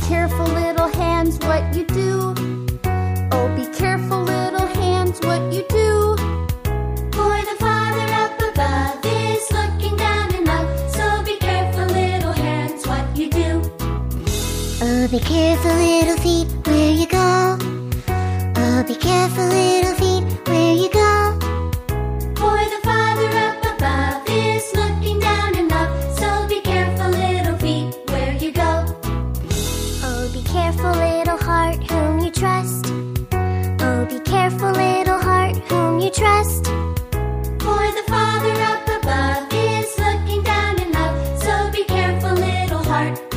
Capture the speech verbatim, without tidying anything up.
careful, little hands, what you do. Oh, be careful, little hands, what you do. For the Father up above is looking down in love, so be careful, little hands, what you do. Oh, be careful, little feet, where you go. Oh, be careful, little feet, where you go. For the Father up above is looking down in love, so be careful, little feet, where you go. Oh, be careful, little heart, whom you trust. Oh, be careful, little heart, whom you trust. For the Father up above is looking down in love, so be careful, little heart.